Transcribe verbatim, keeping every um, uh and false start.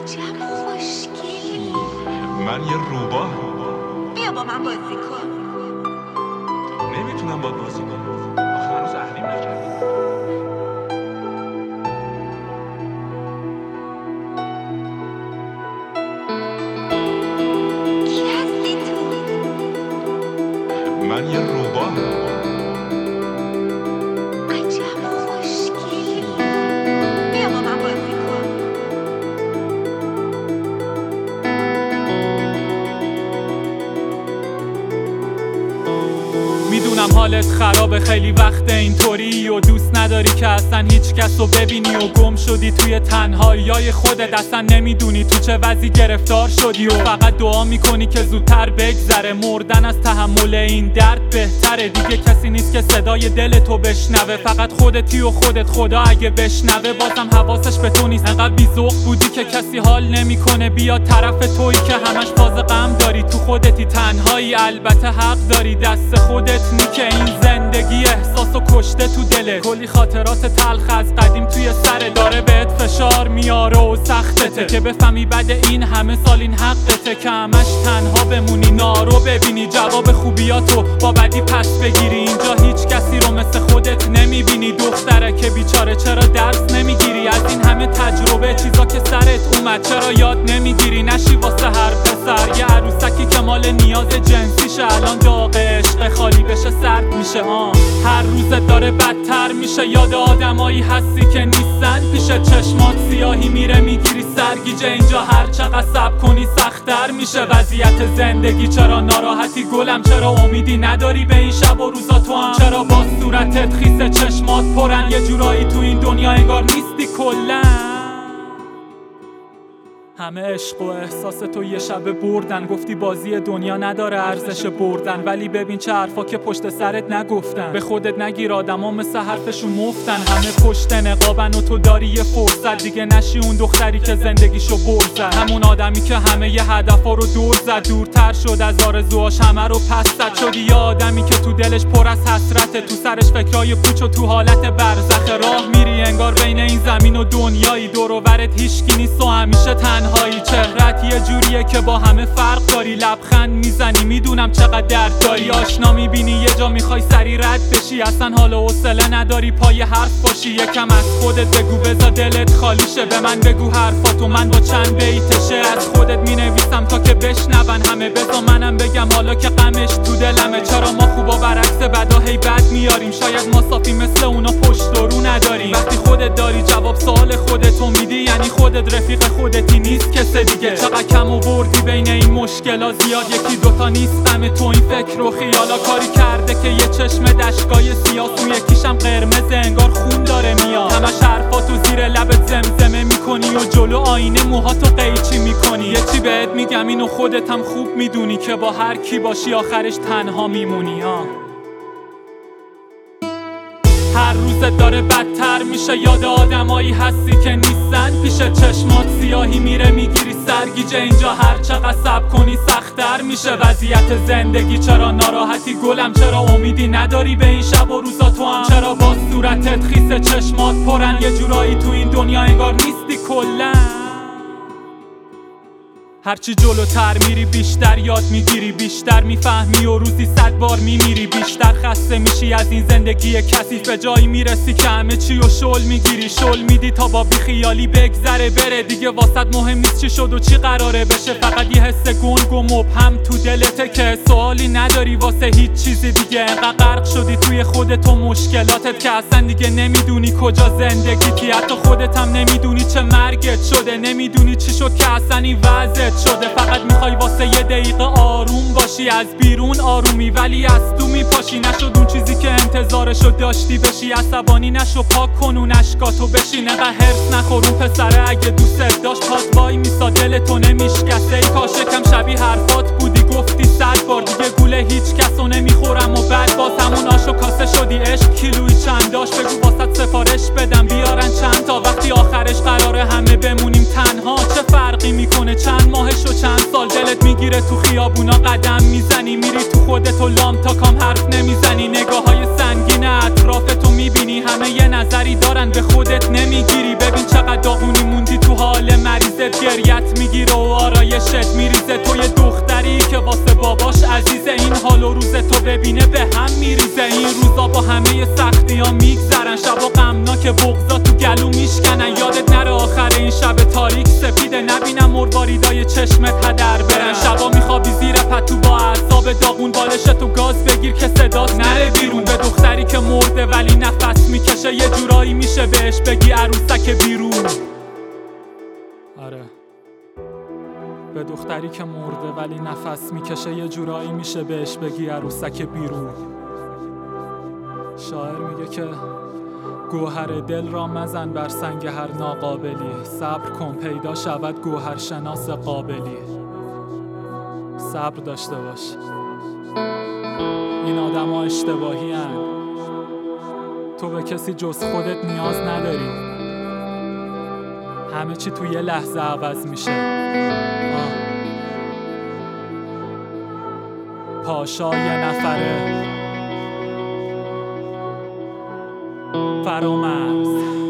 عجب خوشگلی. من یه روباه. بیا با من بازی کن. نمیتونم با بازی کنم، آخه هنوز اهلیم نکردم. کی هستی تو؟ من یه روباه. عجب خوشگلی. بیا با من بازی کن. میدونم حالت خرابه، خیلی وقت اینطوری و دوست نداری که اصلا هیچ کس رو ببینی و گم شدی توی تنهاییای خودت، اصلا نمیدونی تو چه وضعی گرفتار شدی و فقط دعا میکنی که زودتر بگذره. مردن از تحمل این درد بهتره، دیگه کسی نیست که صدای دل تو بشنوه، فقط خودتی و خودت. خدا اگه بشنوه بازم حواسش به تو نیست. انقدر بی‌ذوق بودی که کسی حال نمیکنه بیاد طرف تویی که همش فاز غم داری، تو خودتی تنهایی. البته حق داری، دست خودت نی که این زندگی احساسو کشته تو دلت. کلی خاطرات تلخ از قدیم توی سر داره بهت فشار میاره و سختته که بفهمی بعد این همه سال این حقته که همش تنها بمونی، نارو ببینی، جواب خوبیاتو با بدی پس بگیری. اینجا هیچ کسی رو مثل خودت نمیبینی، دختره که بیچاره چرا درس نمیگیری؟ از این همه تجربه چیزا که سرت اومد چرا یاد نمیگیری؟ نشی واسه هر پسر یه عروسکی که مال نیاز جنسیشه، الان داغ عشق خالی بشه سرد میشه. آه هر روزت داره بدتر میشه، یاد آدمایی هستی که نیستن پیشه، چشمات سیاهی میره میگیری سرگیجه. اینجا هر چقدر صبر کنی سخت‌تر میشه وضعیت زندگی. چرا ناراحتی گلم؟ چرا امیدی نداری به این شب و روزا تو هم؟ چرا با صورتت خیس چشمات پرن؟ یه جورایی تو این دنیا انگار نیستی کلن. همه عشق و احساس تو یه شبه بردن، گفتی بازی دنیا نداره ارزش بردن، ولی ببین چه حرفا که پشت سرت نگفتن. به خودت نگیر، آدما مثل حرفشون مفتن، همه پشت نقابن و تو داری یه فرصت دیگه نشی اون دختری که زندگیشو برد زد. همون آدمی که همه ی هدفا رو دور زد، دورتر شد از آرزوهاش، همه رو پس زد. شدی یه آدمی که تو دلش پر از حسرته، تو سرش فکرای پوچ و تو حالت برزخ. راه میری انگار بین این زمین و دنیایی، دور و برت هیچکی نیست و همیشه تنهایی. چهرت یه جوریه که با همه فرق داری، لبخند میزنی میدونم چقدر درد داری. آشنا میبینی یه جا میخوای سری رد بشی، اصلا حال و حوصله نداری پای حرف باشی. یکم از خودت بگو بذار دلت خالی شه، به من بگو حرفاتو من با چند بیتشه از خودت مینویسم تا که بشنون همه. بذار منم بگم حالا که غمش تو دلمه، چرا ما خوبا برعکس بدا هی بد میاریم؟ شاید ما صافی مثل اونا پشت و رو نداریم. وقتی خودت داری جواب سوال خودتو میدی، یعنی خودت رفیق خودتی نیست کس دیگه. چقدر کم آوردی بین این مشکلا زیاد، یکی دوتا نیست غم تو این فکر و خیالا. کاری کرده که یه چشم دشکای سیاه، تو یکیشم قرمز انگار خون داره میاد. همش حرفاتو زیر لبت زمزمه میکنی و جلو آینه موهاتو قیچی میکنی. یه چی بهت میگم اینو خودت هم خوب میدونی که با هر کی باشی آخرش تنها میمونی. ها هر روزت داره بدتر میشه، یاد آدمایی هستی که نیستن پیشه، چشمات سیاهی میره میگیری سرگیجه. اینجا هر چقدر صبر کنی سخت‌تر میشه وضعیت زندگی. چرا ناراحتی گلم؟ چرا امیدی نداری به این شب و روزا تو هم؟ چرا با صورتت خیس چشمات پرن؟ یه جورایی تو این دنیا انگار نیستی کلن. هرچی جلوتر میری بیشتر یاد میگیری، بیشتر میفهمی و روزی صد بار میمیری. بیشتر خسته میشی از این زندگی کثیف، به جایی میرسی که همه چی و شل میگیری. شل میدی تا با بیخیالی بگذره بره، دیگه واسط مهم نیست چی شد و چی قراره بشه. فقط یه حس گنگ و مبهم تو دلته که سوالی نداری واسه هیچ چیزی دیگه. انقدر غرق شدی توی خودت و مشکلاتت که اصلا دیگه نمیدونی کجا زندگیتی. حتی خودت هم نمیدونی چه مرگت شده، نمیدونی چی شد که اصلا این وضعت شده. فقط میخوای واسه یه دقیقه آروم باشی، از بیرون آرومی ولی از تو میپاشی. نشد اون چیزی که انتظارشو داشتی بشی، عصبانی نشو، پاک کن اون اشکاتو بشین. نقدر هرس نخور اون پسره اگه دوست داشت پات وای میسا دلتو نمیشکسته. ای کاش کم شبیه حرفات بودی گفتی صد بار دیگه گوله هیچ کسو نمیخورم و بعد باز همون آشو کاسه شدی. عشق کیلویی چند داشت بگو واسط سفارش بدم بیارن چند تا. وقتی آخرش قراره همه بمونیم تنها، چه فرقی میکنه چند ماهش و چند سال؟ دلت میگیره تو خیابونا قدم میزنی، میری تو خودت و لام تا کام حرف نمیزنی. نگاه های سنگین اطرافتو میبینی، همه یه نظری دارن به خودت نمیگیری. ببین چقدر داغونی موندی تو حال مریضت، گریت ببینه به هم میریزه. این روزا با همه سختی ها میگذرن، شبا غمناک بغضا تو گلو میشکنن. یادت نره آخر این شب تاریک سپیده، نبینم مرواریدای چشمت هدر برن. شبا میخوابی زیر پتو با اعصاب داغون، بالشتو گاز بگیر که صدات نره بیرون. به دختری که مرده ولی نفس میکشه، یه جورایی میشه بهش بگی عروسک بیرون. آره، به دختری که مرده ولی نفس میکشه، یه جورایی میشه بهش بگی عروسک بیرون. شاعر میگه که گوهر دل را مزن بر سنگ هر ناقابلی، صبر کن پیدا شود گوهر شناس قابلی. صبر داشته باش، این آدم ها اشتباهی هن. تو به کسی جز خودت نیاز نداری، همه چی تو یه لحظه عوض میشه. آه. پاشا یه نفره فرامرز